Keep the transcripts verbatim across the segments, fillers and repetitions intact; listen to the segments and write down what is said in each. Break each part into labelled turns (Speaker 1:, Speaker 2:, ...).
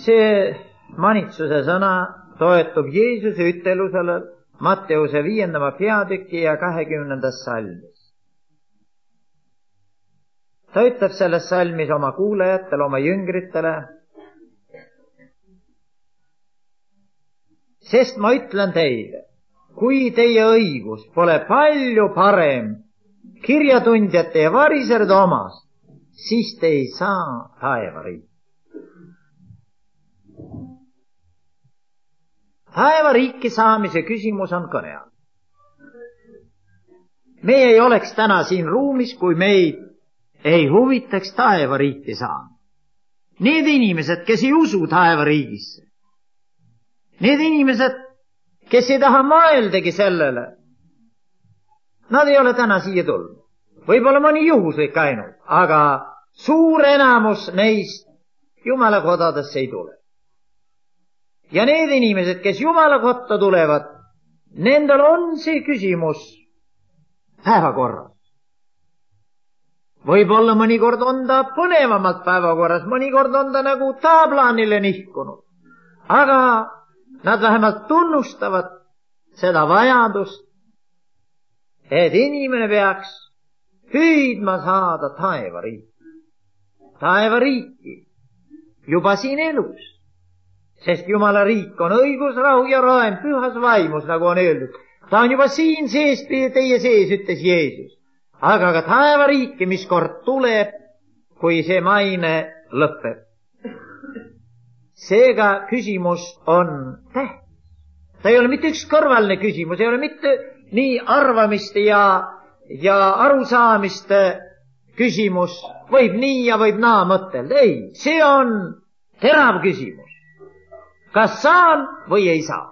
Speaker 1: see manitsuse sõna toetub Jeesuse ütelusele Matteuse viiendama peatüki ja kahekümnendas salmis. Ta ütleb selles salmis oma kuulajatele, oma jüngritele, sest ma ütlen teile, kui teie õigus pole palju parem kirjatundjate ja variseride omast, siis te ei saa taevariiki. Taevariiki saamise küsimus on kõne all. Me ei oleks täna siin ruumis, kui meid ei huvitaks taevariiki saama. Need inimesed, kes ei usu taevariigisse, need inimesed, kes ei taha mõeldagi sellele, nad ei ole täna siia tulnud. Võib-olla mõni juhuslik ainult, aga suur enamus neist Jumala kodadesse ei tule. Ja need inimesed, kes Jumala kotta tulevad, nendel on see küsimus päevakorras. Võib-olla mõnikord on ta põnevamalt päevakorras, mõnikord on ta nagu taaplaanile nihkunud. Aga nad vähemalt tunnustavad seda vajadust, et inimene peaks püüdma saada taevariiki. Taevariiki juba siin elus. Sest Jumala riik on õigus, rahu ja raem pühas vaimus, nagu on öeldud. Ta on juba siin sees, teie sees, ütles Jeesus. Aga ka taevariiki, mis kord tuleb, kui see maine lõpeb. Seega küsimus on tähtis. Ta ei ole mitte üks kõrvaline küsimus, ei ole mitte nii arvamiste ja, ja arusaamiste küsimus. Võib nii ja võib naa mõtelda. Ei, see on terav küsimus. Kas saan või ei saa?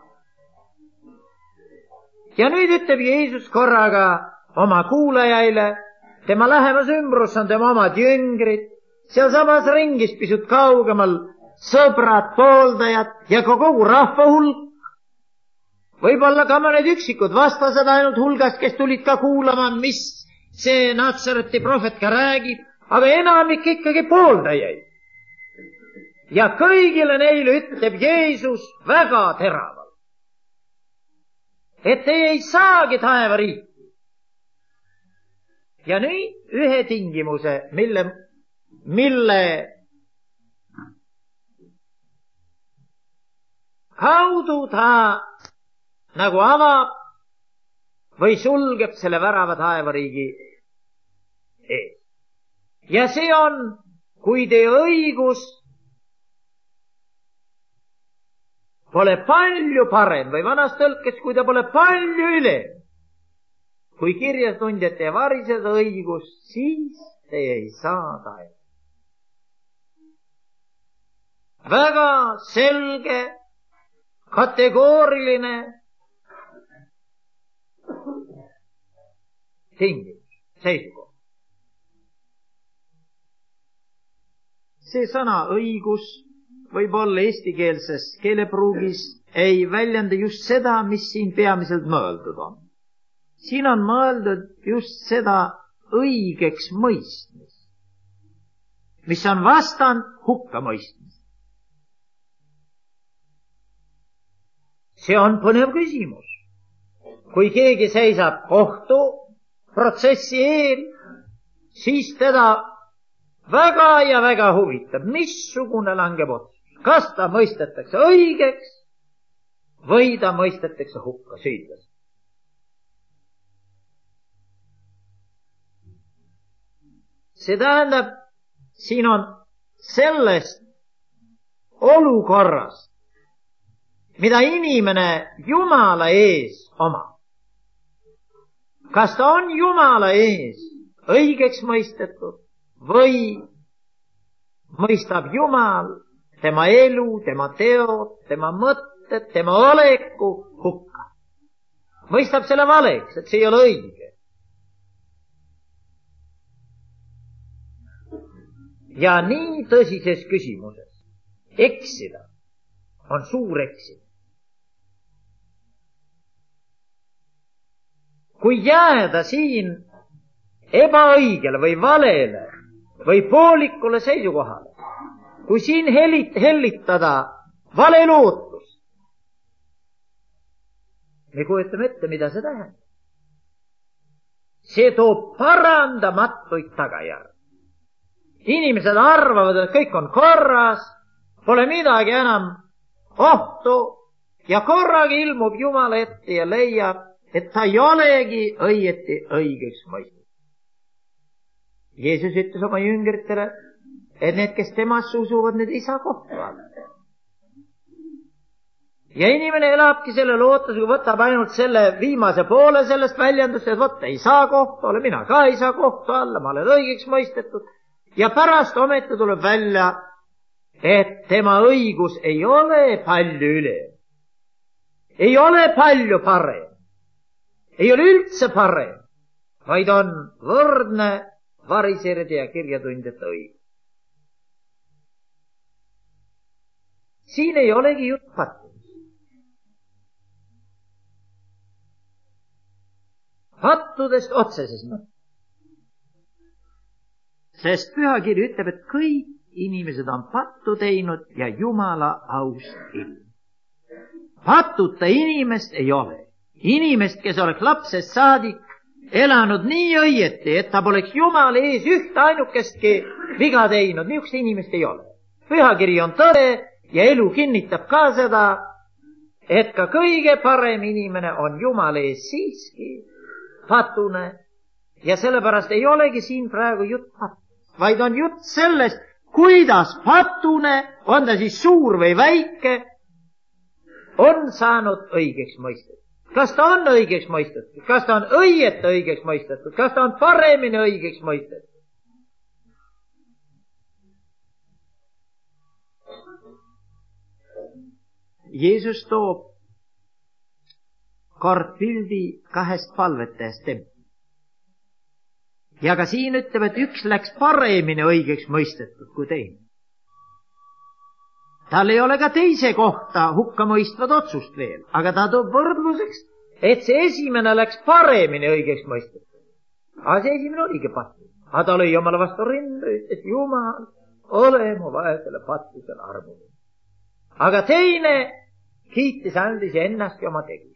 Speaker 1: Ja nüüd ütleb Jeesus korraga oma kuulajaile, tema lähemas ümbrus on tema omad jüngrid, seal samas ringis pisut kaugemal sõbrad, pooldajad ja ka kogu rahva hulk. Võib-olla ka mõned üksikud vastased ainult hulgast, kes tulid ka kuulama, mis see Natsareti prohvet ka räägib, aga enamik ikkagi pooldajaid. Ja kõigile neile ütleb Jeesus väga teravalt, et te ei saagi taevariiki. Ja nüüd ühe tingimuse, mille, mille kaudu ta nagu avab või sulgeb selle värava taevariigi ees. Ja see on, kui teie õigus pole palju parem või vanas tõlkes, kui ta pole palju üle, kui kirjatundjate ja varised õigus, siis te ei saa taevariiki. Väga selge, kategooriline tingimus, seisukoht. See sõna õigus võib-olla eestikeelses keelepruugis ei väljenda just seda, mis siin peamiselt mõeldud on. Siin on mõeldud just seda õigeks mõistmist, mis on vastand hukkamõistmist. See on põnev küsimus. Kui keegi seisab kohtu protsessi eel, siis teda väga ja väga huvitab, missugune langeb otsus. Kas ta mõistetakse õigeks või ta mõistetakse hukka süüdlaseks. See tähendab, siin on sellest olukorrast, mida inimene Jumala ees omab. Kas ta on Jumala ees õigeks mõistetud või mõistab Jumal tema elu, tema teod, tema mõtted, tema oleku hukka. Mõistab selle valeks, et see ei ole õige. Ja nii tõsises küsimuses eksida on suur eksimine. Kui jääda siin ebaõigele või valele või poolikule seisukohale, kui siin helit, hellitada vale lootus. Me kujutame ette, mida see tähendab. See toob parandamatuid tagajärgi. Inimesed arvavad, et kõik on korras, pole midagi enam ohtu ja korraga ilmub Jumala ette ja leiab, et ta ei olegi õieti õigeks mõistetud. Jeesus ütles oma jüngritele, et need, kes temasse usuvad, need ei saa kohtu alla. Ja inimene elabki selle lootusega, võtab ainult selle viimase poole sellest väljendust, et võtta ei saa kohtu alla, mina ka ei saa kohtu alla, ma olen õigeks mõistetud. Ja pärast ometi tuleb välja, et tema õigus ei ole palju üle. Ei ole palju parem. Ei ole üldse parem, vaid on võrdne variseride ja kirjatundjate õigus. Siin ei olegi jutt pattumist. Pattudest otseses mõttes. Sest pühakiri ütleb, et kõik inimesed on pattu teinud ja Jumala aust ilm. Patuta inimest ei ole. Inimest, kes oleks lapsest saadik elanud nii õieti, et ta poleks Jumala ees ühte ainukestki viga teinud, niisugust inimest ei ole. Pühakiri on tõde ja elu kinnitab ka seda, et ka kõige parem inimene on Jumala ees siiski patune ja sellepärast ei olegi siin praegu jutt patust, vaid on jutt sellest, kuidas patune, on ta siis suur või väike, on saanud õigeks mõistetud. Kas ta on õigeks mõistetud? Kas ta on õieti õigeks mõistetud? Kas ta on paremini õigeks mõistetud? Jeesus toob kord pildi kahest palvetajast templi. Ja ka siin ütleb, et üks läks paremini õigeks mõistetud kui teine. Tal ei ole ka teise kohta hukkamõistvad otsust veel, aga ta toob võrdluseks, et see esimene läks paremini õigeks mõistetud. Aga see esimene oligi pattu. Aga ta lõi omale vastu rinda, ütles, Jumal, ole mu vaesele pattusele armuline. Aga teine kiitis andis ennast ja oma tegi.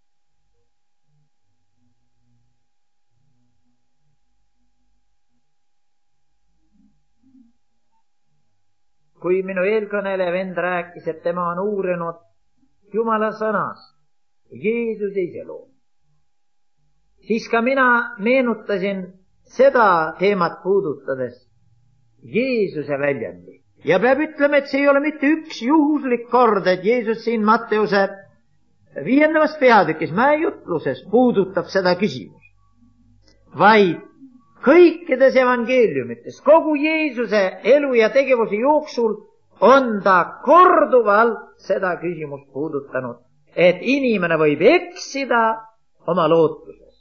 Speaker 1: Kui minu eelkõneleja vend rääkis, et tema on uurinud Jumala sõnas Jeesuse iseloomu, siis ka mina meenutasin seda teemat puudutades Jeesuse väljendi. Ja peab ütlema, et see ei ole mitte üks juhuslik kord, et Jeesus siin Matteuse viiendas peatükis mäejutluses puudutab seda küsimust, vaid kõikides evangeeliumites, kogu Jeesuse elu ja tegevuse jooksul on ta korduvalt seda küsimust puudutanud, et inimene võib eksida oma lootuses.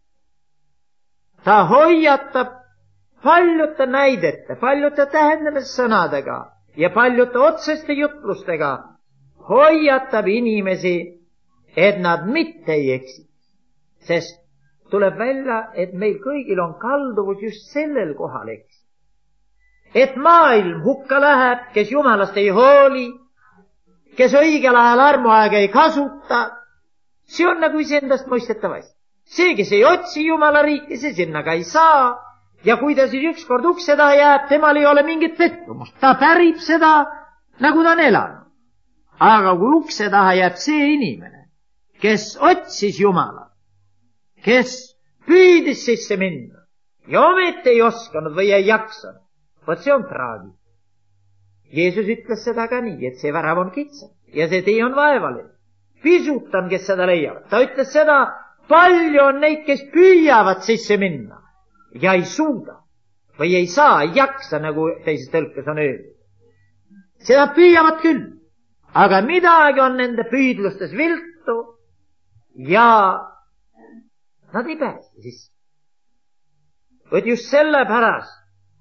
Speaker 1: Ta hoiatab paljude näidete, paljude tähendamissõnadega ja paljude otseste jutlustega, hoiatab inimesi, et nad mitte ei eksi, sest tuleb välja, et meil kõigil on kalduvus just sellel kohal eksida. Et maailm hukka läheb, kes Jumalast ei hooli, kes õigel ajal armuaega ei kasuta, see on nagu iseendast mõistetav asi. See, kes ei otsi Jumala riiki, see sinna ka ei saa ja kui ta siis ükskord ukse taha jääb, temal ei ole mingit pettumust. Ta pärib seda, nagu ta on elanud. Aga kui ukse taha jääb see inimene, kes otsis Jumala, kes püüdis sisse minna ja ometi ei osanud või ei jaksanud, vot see on traagik. Jeesus ütles seda ka nii, et see värav on kitsam ja see tee on vaevaline. Pisut on, kes seda leiavad. Ta ütles seda, palju on neid, kes püüavad sisse minna ja ei suuda või ei saa, ei jaksa, nagu teises tõlkes on öeldud. Seda püüavad küll, aga midagi on nende püüdlustes viltu ja nad ei pääse sisse. Võt just sellepärast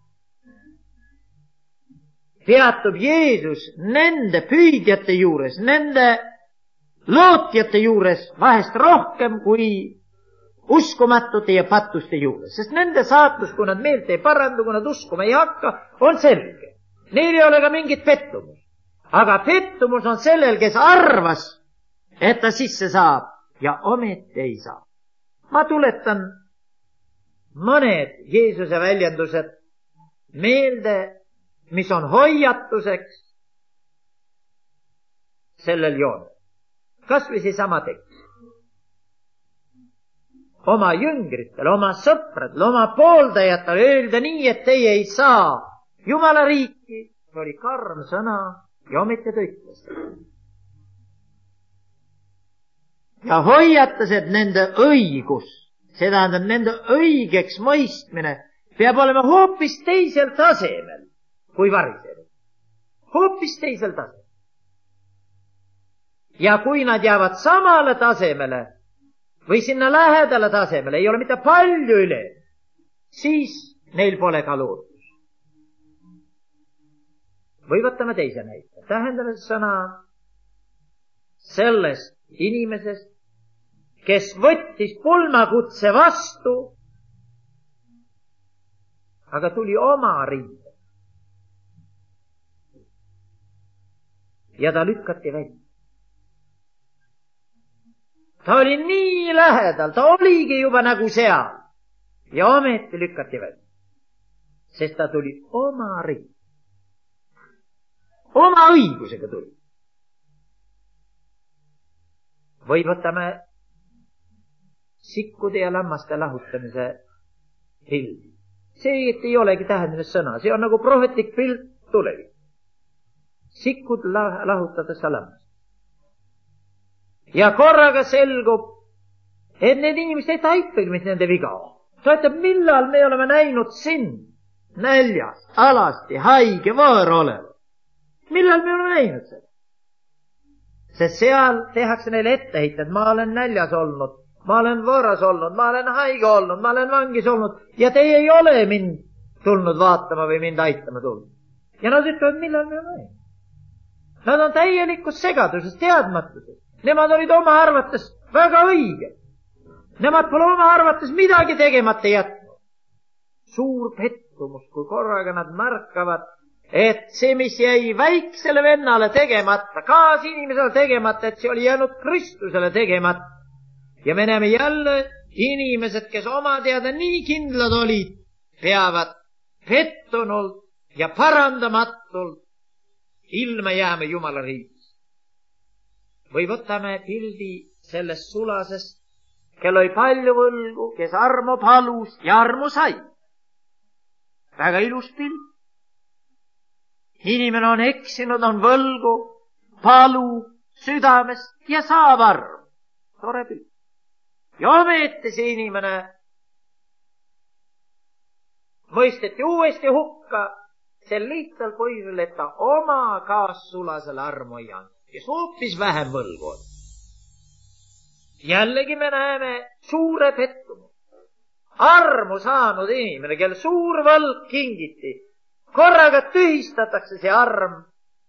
Speaker 1: peatub Jeesus nende püüdjate juures, nende lootjate juures vahest rohkem kui uskumatute ja patuste juures. Sest nende saatus, kui nad meelt ei parandu, kui nad uskuma ei hakka, on selge. Neil ei ole ka mingit pettumust. Aga pettumus on sellel, kes arvas, et ta sisse saab ja ometi ei saa. Ma tuletan mõned Jeesuse väljendused meelde, mis on hoiatuseks sellel joonel. Kas või seesama tekst. Oma jüngritele, oma sõpradele, oma pooldajatele öelda nii, et teie ei saa Jumala riiki. See oli karm sõna ja ometi ta ütles. Ja hoiatas, et nende õigus, see tähendab nende õigeks mõistmine, peab olema hoopis teisel tasemel kui varisemine. Hoopis teisel tasemel. Ja kui nad jäävad samale tasemele või sinna lähedale tasemele, ei ole mitte palju üle, siis neil pole ka lootus. Või võtame teise näite. Tähendame sõna sellest inimesest, kes võttis pulmakutse vastu, aga tuli oma riide. Ja ta lükati välja. Ta oli nii lähedal, ta oligi juba nagu seal. Ja ometi lükati välja. Sest ta tuli oma riide. Oma õigusega tuli. Või võtame sikkude ja lammaste lahutamise pildi. See ei olegi tähendamise sõna, see on nagu prohvetlik pilt tulevik. Sikud lahutades lammast. Ja korraga selgub, et need inimesed ei taipagi, mis nende viga on. Ta ütleb, millal me oleme näinud sind näljas, alasti, haige, võõr olev. Millal me oleme näinud seda? Sest seal tehakse neile etteheited, ma olen näljas olnud, ma olen võõras olnud, ma olen haige olnud, ma olen vangis olnud ja teie ei ole mind tulnud vaatama või mind aitama tulnud. Ja nad ütlevad, millal me oleme näinud? Nad on täielikus segaduses, teadmatuses. Nemad olid oma arvates väga õiged. Nemad pole oma arvates midagi tegemata jätnud. Suur pettumus, kui korraga nad märkavad, et see, mis jäi väiksele vennale tegemata, kaasinimesele tegemata, et see oli jäänud Kristusele tegemata. Ja me näeme jälle inimesed, kes oma teada nii kindlad olid, peavad pettunult ja parandamatult ilma jääma Jumala riigis. Või võtame pildi sellest sulasest, kel oli palju võlgu, kes armu palus ja armu sai. Väga ilus pilt. Inimene on eksinud, on võlgu, palu südamest ja saab armu. Tore pilt. Ja ometi see inimene mõisteti uuesti hukka sel lihtsal põhjusel, et ta oma kaassulasele armu ei andnud, kes hoopis vähem võlgu on. Jällegi me näeme suure pettumus. Armu saanud inimene, kel suur võlg kingiti, korraga tühistatakse see arm.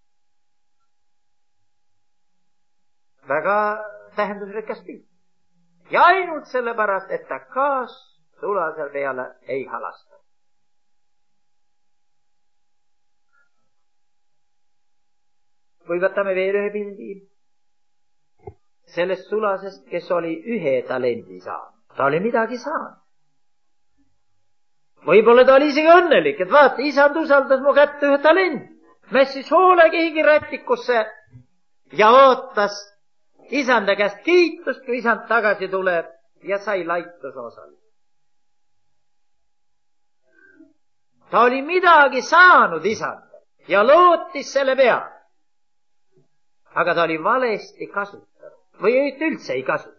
Speaker 1: Väga tähendusrikas pilt. Ja ainult sellepärast, et ta kaassulasel peale ei halasta. Või võtame veel ühe pildi sellest sulasest, kes oli ühe talendi saanud. Ta oli midagi saanud. Võib-olla ta oli isegi õnnelik, et vaata, isand usaldas mu kätte ühe talendi. Mässis hoolekeegi rätikusse ja ootas isanda käest kiitust, kui isand tagasi tuleb ja sai laituse osale. Ta oli midagi saanud isanda ja lootis selle peale. Aga ta oli valesti kasutanud või üldse ei kasutanud.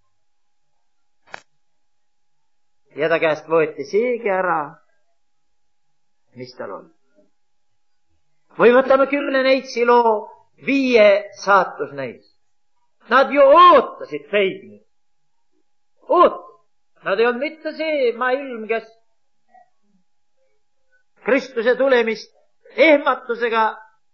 Speaker 1: Ja ta käest võeti seegi ära, mis tal on. Või võtame kümne neitsi loo, viie saatusneits. Nad ju ootasid peigni. Ootasid. Nad ei olnud mitte see maailm, kes Kristuse tulemist ehmatusega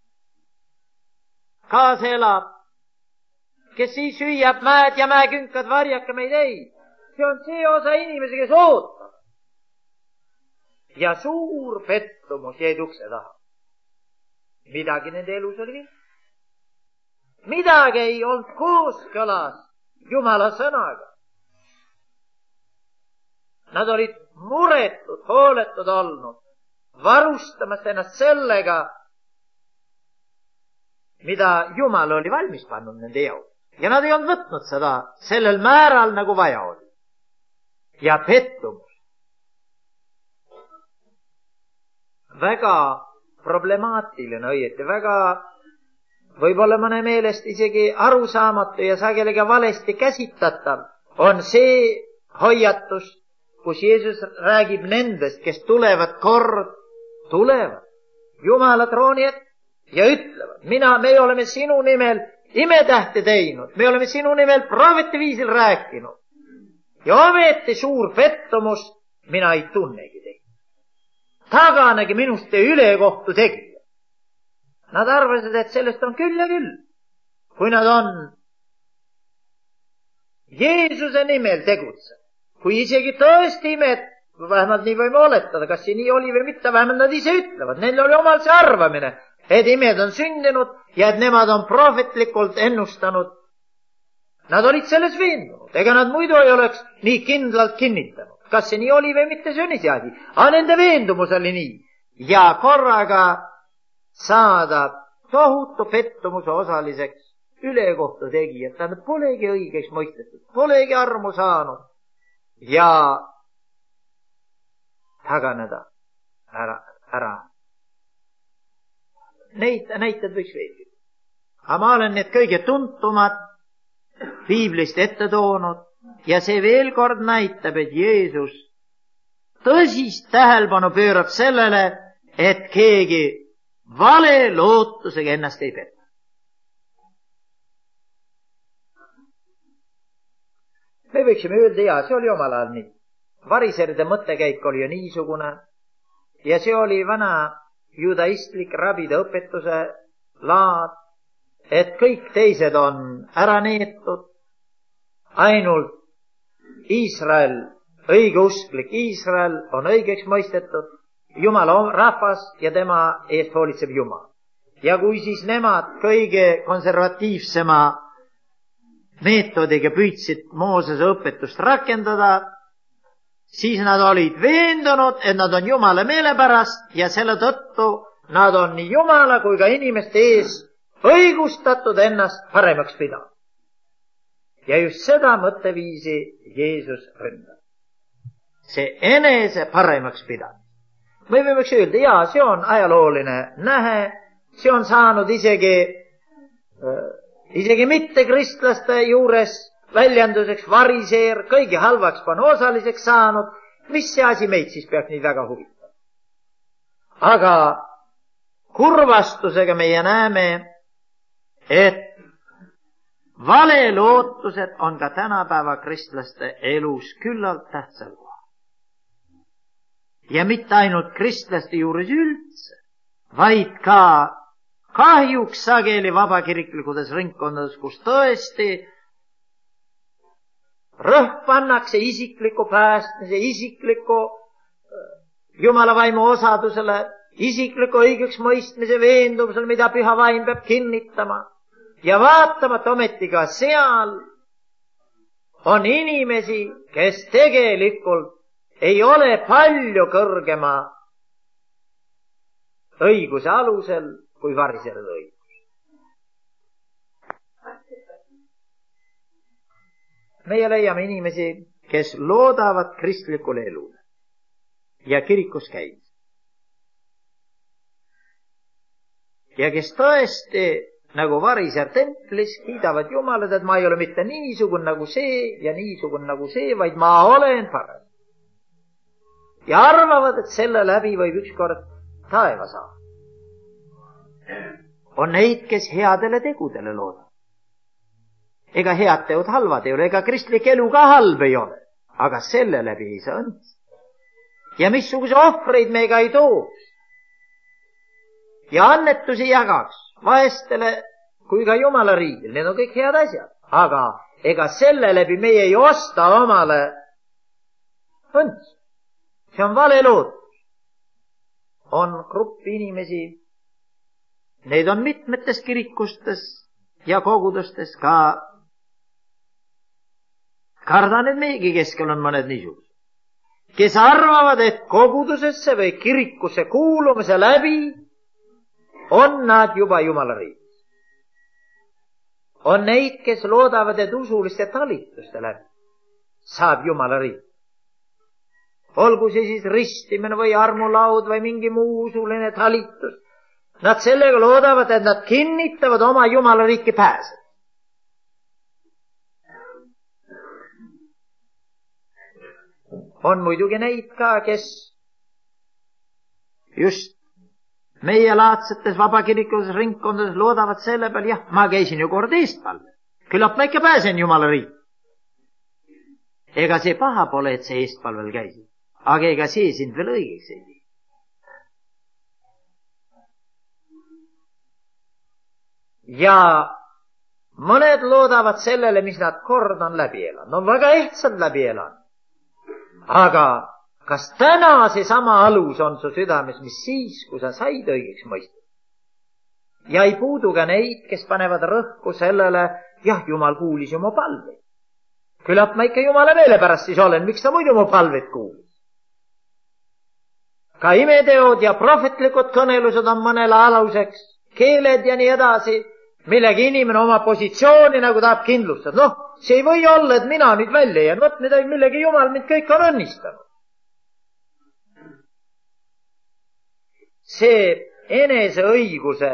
Speaker 1: kaasa elab, kes siis hüüab mäed ja mäekünkad, varjake meid, ei. See on see osa inimesi, kes ootab. Ja suur pettumus jäid ukse taha. midagi nende elus oli viltu. Midagi ei olnud kooskõlas Jumala sõnaga. Nad olid muretud, hooletud olnud, varustamas ennast sellega, mida Jumal oli valmis pannud nende jaoks. Ja nad ei olnud võtnud seda sellel määral, nagu vaja oli. Ja pettumus. Väga problemaatiline õieti, väga võib-olla mõne meelest isegi arusaamatu ja sageli valesti käsitlatav on see hoiatus, kus Jeesus räägib nendest, kes tulevad kord, tulevad Jumala trooni ette ja ütlevad, mina, me oleme sinu nimel imetähte teinud, me oleme sinu nimel prooveti viisil rääkinud ja ometi suur pettumus, mina ei tunnegi teid. Taganegi minust te ülekohtu tegija. Nad arvasid, et sellest on küll ja küll. Kui nad on Jeesuse nimel tegutsenud, kui isegi tõesti imed, vähemalt nii võime oletada, kas see nii oli või mitte, vähemalt nad ise ütlevad, neil oli omal see arvamine, et imed on sündinud ja et nemad on prohvetlikult ennustanud. Nad olid selles veendunud, ega nad muidu ei oleks nii kindlalt kinnitanud. Kas see nii oli või mitte, see on ise asi. Aga nende veendumus oli nii. Ja korraga saada tohutu pettumuse osaliseks ülekohtu tegijad. Tähendab, polegi õigeks mõistetud, polegi armu saanud. Ja taganeda ära, ära. Neid näited võiks veelgi. Aga ma olen need kõige tuntumad piiblist ette toonud ja see veel kord näitab, et Jeesus tõsist tähelepanu pöörab sellele, et keegi vale lootusega ennast ei peta. Me võiksime öelda, ja see oli omal ajal nii. Variseride mõttekäik oli ju niisugune ja see oli vana judaistlik rabide õpetuse laad, et kõik teised on ära neetud, ainult Iisrael, õigeusklik Iisrael on õigeks mõistetud, Jumala rahvas ja tema eest hoolitseb Jumal. Ja kui siis nemad kõige konservatiivsema meetodiga püüdsid Moosese õpetust rakendada, siis nad olid veendunud, et nad on Jumala meelepärast ja selle tõttu nad on nii Jumala kui ka inimeste ees õigustatud ennast paremaks pidama. Ja just seda mõtteviisi Jeesus ründab. See enese paremaks pidama. Me võiks öelda, jaa, see on ajalooline nähe, see on saanud isegi, isegi mitte kristlaste juures väljenduseks variseer, kõige halvaks panu osaliseks saanud. Mis see asi meid siis peaks nii väga huvitama? Aga kurvastusega meie näeme, et vale lootused on ka tänapäeva kristlaste elus küllalt tähtsal kohal. Ja mitte ainult kristlaste juures üldse, vaid ka kahjuks sageli vabakiriklikutes ringkondades, kus tõesti rõhk pannakse isikliku päästmise, isikliku Jumala vaimu osadusele, isikliku õigeks mõistmise veendumusele, mida püha vaim peab kinnitama. Ja vaatamata ometi ka seal on inimesi, kes tegelikult ei ole palju kõrgema õiguse alusel kui variseride õigus. Meie leiame inimesi, kes loodavad kristlikule elule ja kirikus käimise. Ja kes tõesti nagu variser templis kiidavad Jumalat, et ma ei ole mitte niisugune nagu see ja niisugune nagu see, vaid ma olen parem. Ja arvavad, et selle läbi võib ükskord taeva saada. On neid, kes headele tegudele loodavad. Ega head teod halvad ei ole, ega kristlik elu ka halb ei ole. Aga selle läbi ei saa õnnis. Ja missuguse ohvreid me ega ei tooks. Ja annetusi jagaks vaestele kui ka Jumala riigil. Need on kõik head asjad. Aga ega selle läbi meie ei osta omale õnnis. See on vale lootus. On grupp inimesi, neid on mitmetes kirikustes ja kogudustes ka. Kardan, et meiegi keskel on mõned niisugused, kes arvavad, et kogudusesse või kirikusse kuulumise läbi on nad juba Jumala riigis. On neid, kes loodavad, et usuliste talituste läbi saab Jumala riik. Olgu see siis ristimine või armulaud või mingi muu usuline talitus. Nad sellega loodavad, et nad kinnitavad oma Jumala riiki pääse. On muidugi neid ka, kes just meie laadsetes vabakirikuses ringkondades loodavad selle peal, jah, ma käisin ju kord eestpalvel. Küllap ma ikka pääsen Jumala riiki. Ega see paha pole, et see eestpalvel käisid. Aga ega see sind veel õigeks ei tee. Ja mõned loodavad sellele, mis nad kord on läbi elanud. On väga ehtsalt läbi elanud. Aga kas täna see sama alus on su südames, mis siis, kui sa said õigeks mõistet? Ja ei puudu ka neid, kes panevad rõhku sellele, jah, Jumal kuulis ju mu palveid. Küllap ma ikka Jumala meele pärast siis olen, miks ta muidu mu palveid kuulis? Ka imeteod ja prohvetlikud kõnelused on mõnele aluseks, keeled ja nii edasi, millega inimene oma positsiooni nagu tahab kindlustada. Noh, see ei või olla, et mina nüüd välja jään. Vot midagi, millegi Jumal mind kõik on õnnistanud. See eneseõiguse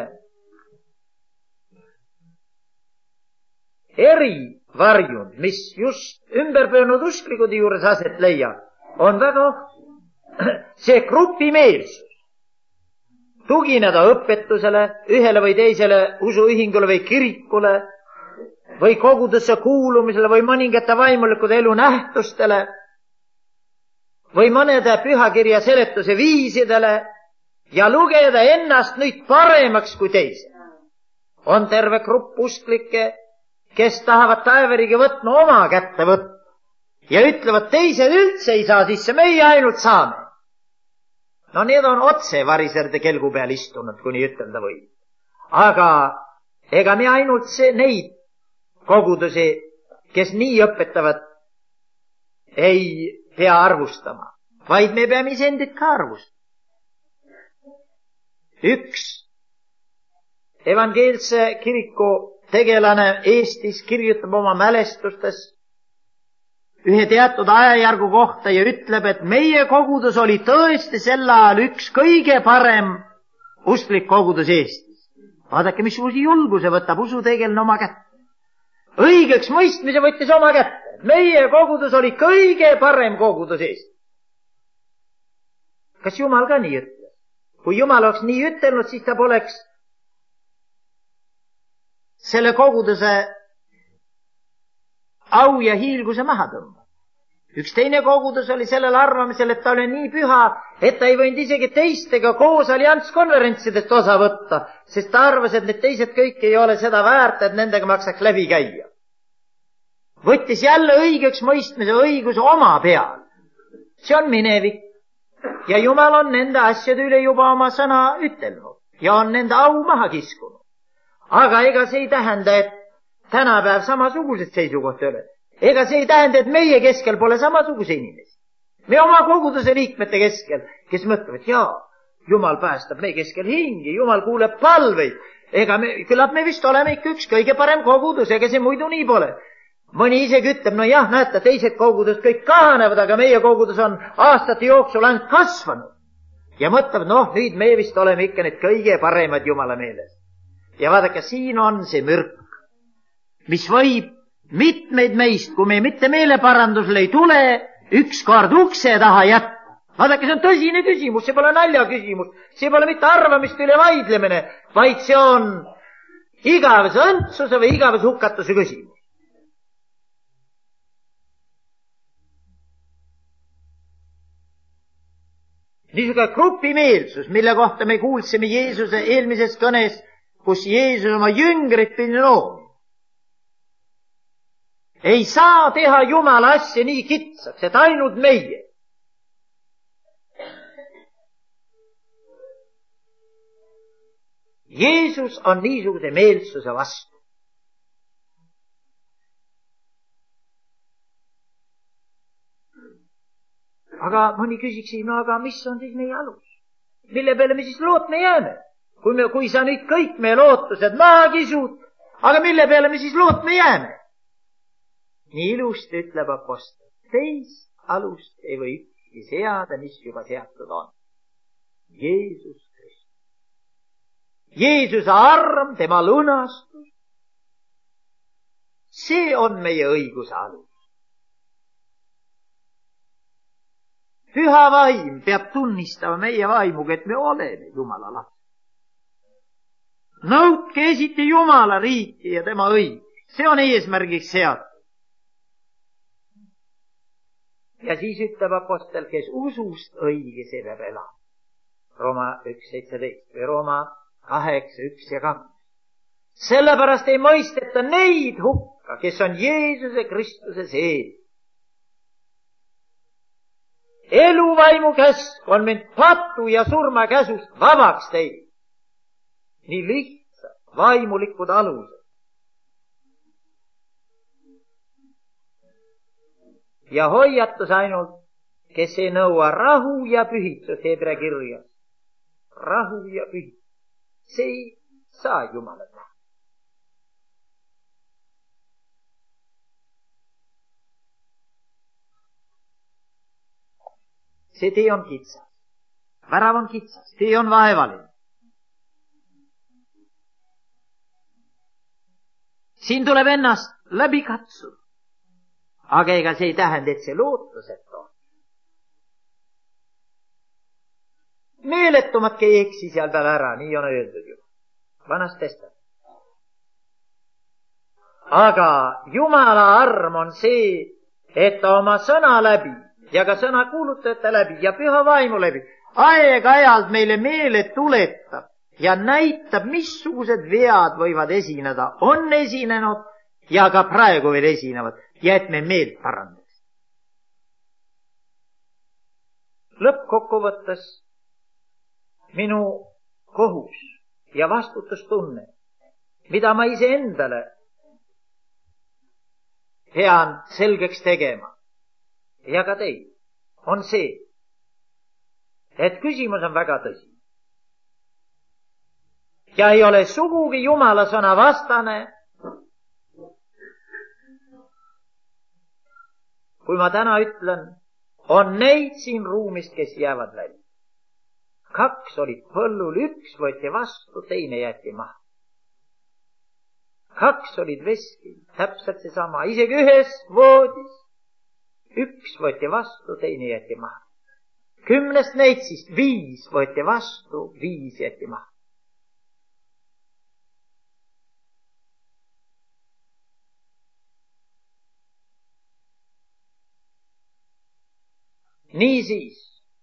Speaker 1: erivarjund, mis just ümberpöörnud usklikude juures aset leiab, on väga see grupimeelsus. Tugineda õpetusele, ühele või teisele usuühingule või kirikule või kogudusse kuulumisele või mõningate vaimulikud elu nähtustele või mõnede pühakirja seletuse viisidele ja lugeda ennast nüüd paremaks kui teised. On terve grupp usklikke, kes tahavad taevariigi võtma oma kätte võtta ja ütlevad, teised üldse ei saa sisse, meie ainult saame. No need on otse variserde kelgu peal istunud, kuni ütelda võib. Aga ega me ainult see, neid kogudusi, kes nii õpetavad, ei pea arvustama, vaid me peame isendid ka arvustama. Üks evangeelse kiriku tegelane Eestis kirjutab oma mälestustes ühe teatud ajajärgu kohta ja ütleb, et meie kogudus oli tõesti sel ajal üks kõige parem usklik kogudus Eestis. Vaadake, missuguse julguse võtab usutegelane oma kätte. Õigeks mõistmise võttis oma kätte. Meie kogudus oli kõige parem kogudus Eestis. Kas Jumal ka nii ütleb? Kui Jumal oleks nii ütelnud, siis ta poleks selle koguduse au ja hiilguse maha tõmbanud. Üks teine kogudus oli sellel arvamisel, et ta oli nii püha, et ta ei võinud isegi teistega koos allianskonverentsidest osa võtta, sest ta arvas, et need teised kõik ei ole seda väärt, et nendega maksaks läbi käia. Võttis jälle õigeks mõistmise õiguse oma peal. See on minevik. Ja Jumal on nende asjade üle juba oma sõna ütelnud ja on nende au maha kiskunud. Aga ega see ei tähenda, et tänapäev samasugused seisukohti ole. Ega see ei tähenda, et meie keskel pole samasuguse inimesi. Me oma koguduse liikmete keskel, kes mõtlevad, jaa, Jumal päästab meie keskel hingi, Jumal kuuleb palveid. Ega me, küllap me vist oleme ikka üks kõige parem kogudus, ega see muidu nii pole. Mõni isegi ütleb, no jah, näete, teised kogudus kõik kahanevad, aga meie kogudus on aastate jooksul ainult kasvanud. Ja mõtlevad, noh, nüüd me vist oleme ikka need kõige paremad Jumala meeles. Ja vaadake, siin on see mürk, mis võib mitmeid meist, kui me mitte meeleparandusele ei tule, ükskord ukse taha jätta. Vaadake, see on tõsine küsimus, see pole nalja küsimus, see pole mitte arvamist üle vaidlemine, vaid see on igavese õndsuse või igavese hukatuse küsimus. Niisugune grupimeelsus, mille kohta me kuulsime Jeesuse eelmises kõnes, kus Jeesus oma jüngrit pidi noomima. Ei saa teha Jumala asja nii kitsaks, et ainult meie. Jeesus on niisuguse meelsuse vastu. aga mõni küsiks siin, no aga mis on siis meie alus? Mille peale me siis lootma jääme? Kui, me, kui sa nüüd kõik meie lootused maha kisud, aga mille peale me siis lootma jääme? Nii ilusti ütleb apostel, teist alust ei või ükski seada, mis juba seatud on. Jeesus Kristus. Jeesuse arm, tema lunastus. See on meie õiguse alus. Püha vaim peab tunnistama meie vaimuga, et me oleme Jumala lapsed. Nõudke esiti Jumala riiki ja tema õigus. See on eesmärgiks seatud. Ja siis ütleb apostel, kes usust õige, see peab elama. Rooma üks seitseteist või Rooma kaheksa üks ja kaks. Sellepärast ei mõisteta neid hukka, kes on Jeesuse Kristuse sees. Eluvaimu käsk on mind patu ja surma käsust vabaks teinud. Nii lihtsalt vaimulikud alused. Ja hoiatus ainult, kes ei nõua rahu ja pühitsust Hebra kirjas. Rahu ja pühitsust. See ei saa Jumalat näha. See tee on kitsas. Värav on kitsas. Tee on vaevaline. Siin tuleb ennast läbi katsuda. Aga ega see ei tähenda, et see lootuseta on. Meeletumatki ei eksi seal peal ära, nii on öeldud ju. Vanas testamendis. Aga Jumala arm on see, et ta oma sõna läbi ja ka sõna kuulutajate läbi ja püha vaimu läbi aeg-ajalt meile meele tuletab ja näitab, missugused vead võivad esineda, on esinenud ja ka praegu veel esinevad ja et me meelt parandaks. Lõppkokkuvõttes minu kohus ja vastutustunne, mida ma iseendale pean selgeks tegema ja ka teid, on see, et küsimus on väga tõsi. Ja ei ole sugugi Jumala sõna vastane, kui ma täna ütlen, on neid siin ruumist, kes jäävad läbi. Kaks olid põllul, üks võeti vastu, teine jäeti maha. Kaks olid veskil, täpselt seesama, isegi ühes voodis. Üks võeti vastu, teine jäeti maha. Kümnest neitsist viis võeti vastu, viis jäeti maha. Niisiis,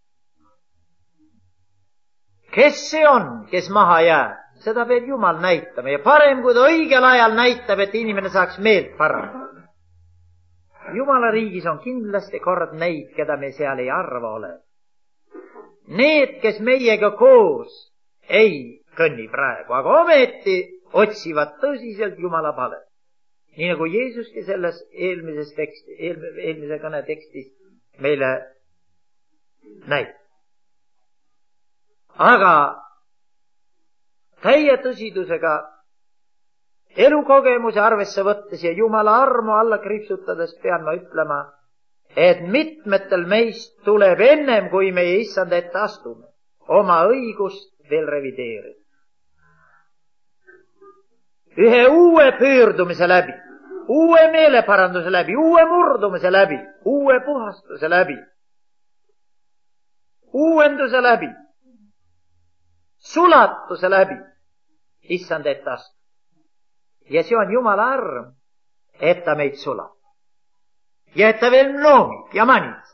Speaker 1: kes see on, kes maha jääb, seda peab Jumal näitama ja parem, kui ta õigel ajal näitab, et inimene saaks meelt parandada. Jumala riigis on kindlasti kord neid, keda me seal ei arva ole. Need, kes meiega koos ei kõnni praegu, aga ometi otsivad tõsiselt Jumala palet. Nii nagu Jeesuski selles eelmises teksti, eelmise kõne tekstis meile näitab. Aga täie tõsidusega elukogemuse arvesse võttes ja Jumala armu alla kriipsutades pean ma ütlema, et mitmetel meist tuleb ennem, kui meie issand ette astume, oma õigust veel revideerida. Ühe uue pöördumise läbi, uue meeleparanduse läbi, uue murdumise läbi, uue puhastuse läbi, uuenduse läbi, sulatuse läbi, issand ette astume. Ja see on Jumala arm, et ta meid sulab. Ja et ta veel noomib ja manitseb.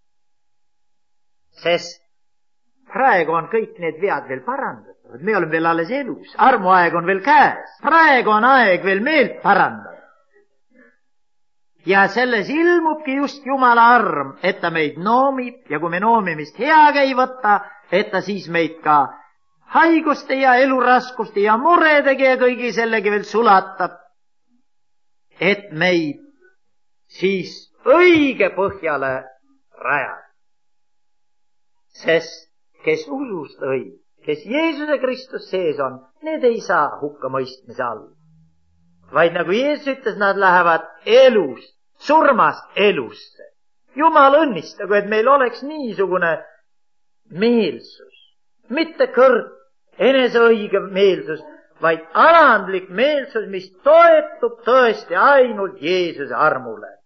Speaker 1: Sest praegu on kõik need vead veel parandatud. Me oleme veel alles elus. Armuaeg on veel käes. Praegu on aeg veel meelt parandada. Ja selles ilmubki just Jumala arm, et ta meid noomib ja kui me noomimist heagi ei võta, et ta siis meid ka haiguste ja eluraskuste ja muredega ja kõigi sellega veel sulatab, et meid siis õige põhjale rajab. Sest kes usust õi, kes Jeesuse Kristus sees on, need ei saa hukkamõistmise all. Vaid nagu Jeesus ütles, nad lähevad elust, surmast elusse. Jumal õnnistagu, et meil oleks niisugune meelsus, mitte kõrg eneseõige meelsus, vaid alandlik meelsus, mis toetub tõesti ainult Jeesuse armule.